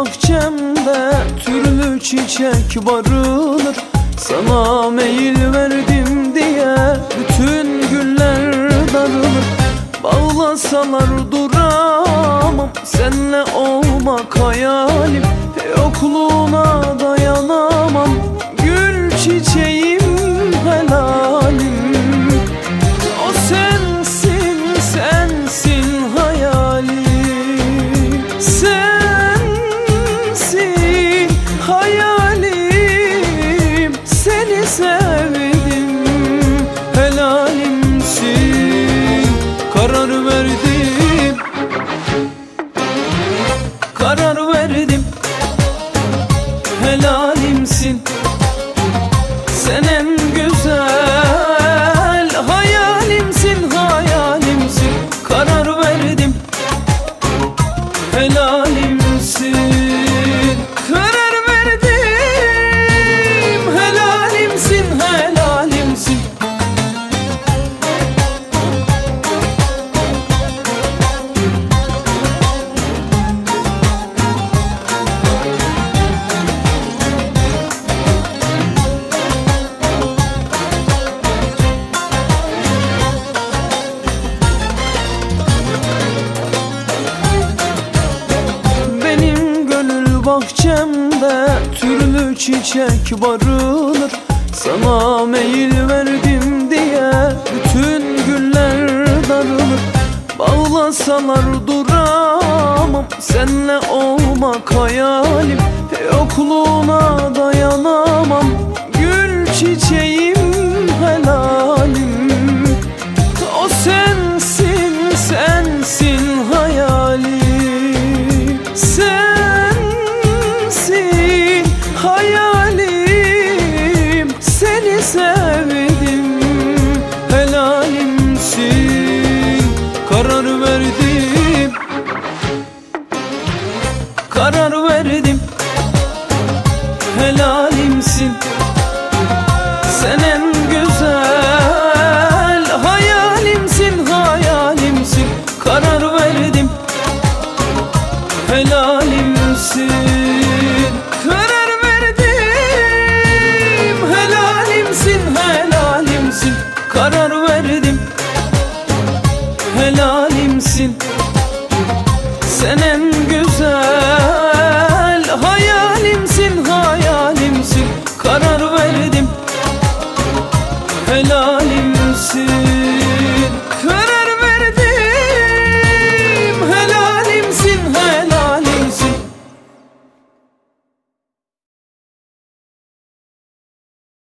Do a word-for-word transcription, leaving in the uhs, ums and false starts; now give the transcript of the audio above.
bahçemde türlü çiçek barınır. Sana meyil verdim diye bütün güller darılır. Bağlasalar duramam, senle olmak hayalim. Yokluğuna dayanamam, gül çiçeğim helalim. O sensin, sensin hayalim. Sensin hayalim. Seni sevdim, helalimsin. Karar verdim, karar verdim, helalimsin. Sen en güzel hayalimsin, hayalimsin. Karar verdim, helalimsin. Karar verdim, helalimsin, helalimsin. Bahçemde türlü çiçek barınır. Sana meyil verdim diye bütün güller darılır. Bağlasalar duramam, senle olmak hayalim. Yokluğuna dayanamam, gül çiçeğim helalim. O sensin, sensin hayalim. Sen hayalim, seni sevdim, helalimsin. Karar verdim, karar verdim, helalimsin. Sen en güzel hayalimsin, hayalimsin. Karar verdim, helalimsin.